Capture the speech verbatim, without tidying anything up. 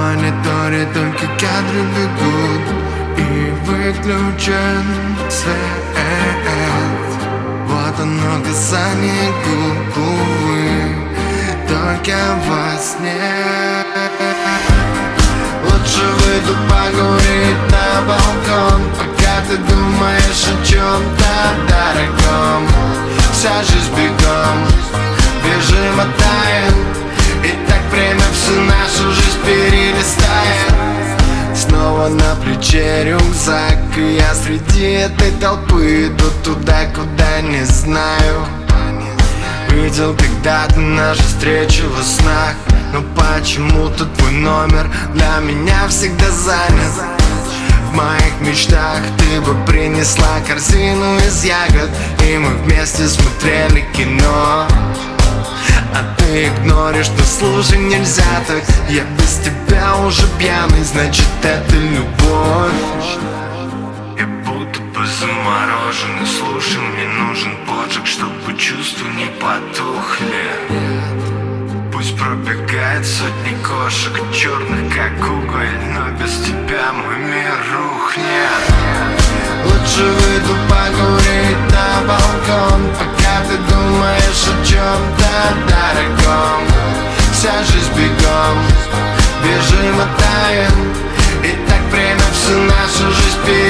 мониторе только кадры бегут, и выключен свет. Вот оно касание губ, увы, только во сне. Лучше выйду покурить на балкон, пока ты думаешь о чем-то дорогом. Вся жизнь бегом, бежим, мотаем, и так время всю нашу жизнь перелистает. Снова на плече рюкзак, и я среди этой толпы иду туда, куда не знаю. Видел когда-то наши встречи во снах, но почему-то твой номер для меня всегда занят. В моих мечтах ты бы принесла корзину из ягод, и мы вместе смотрели кино. А ты игноришь, но слушай, нельзя так. Я без тебя уже пьяный, значит это любовь. Я будто бы заморожен, и слушай, мне нужен поджиг, чтобы чувства не потухли. Пусть пробегает сотни кошек, черных как уголь, но без тебя мой мир рухнет. Лучше выйду покурить на балкон, пока ты думаешь о чем-то дорогом. Вся жизнь бегом, бежим, мотаем, и так время всю нашу жизнь перед.